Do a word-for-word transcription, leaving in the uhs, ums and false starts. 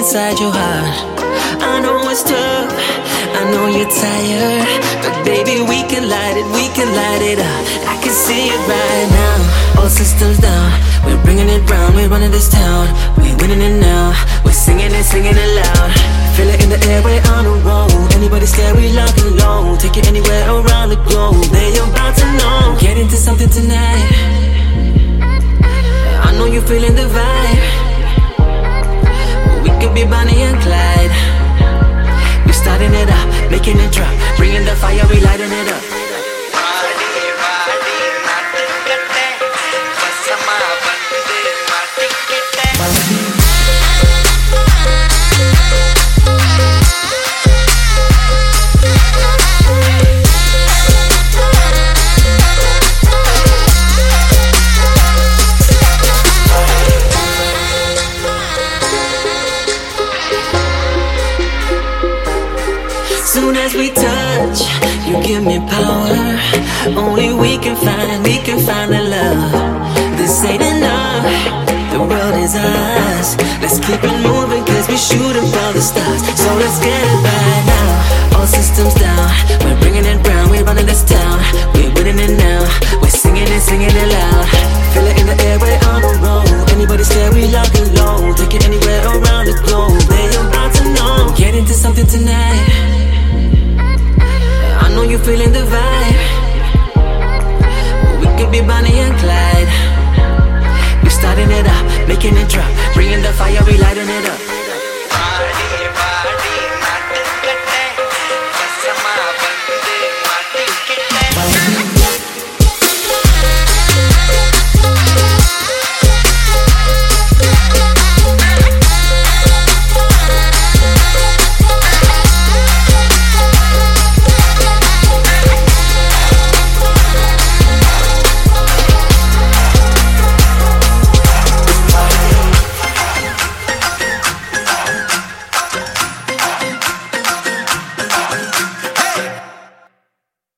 inside your heart. I know it's tough, I know you're tired, but baby we can light it, we can light it up. I can see it right now. All systems down, we're bringing it round, we're running this town. We're winning it now, we're singing it, singing it loud. Feel it in the air, we're on a roll. Anybody scared, we lock and low. Take it anywhere around the globe. They about to know, get into something tonight. I know you're feeling the vibe. We could be Bonnie and Clyde. We're starting it up, making it drop. Bringing the fire, we lighting it up. Soon as we touch, you give me power. Only we can find, we can find the love. This ain't enough, the world is ours. Let's keep it moving, cause we're shooting for the stars. So let's get it right now. All systems down, we're bringing it round, we're running this town. We're winning it now, we're singing it, singing it loud. Feel it in the air, we're on a roll. Anybody scared, we lock and low. Take it anywhere around the globe. They about to know, get into something tonight. I know you're feeling the vibe. We could be Bonnie and Clyde. We're starting it up, making it drop. Bringing the fire, we lighting it up.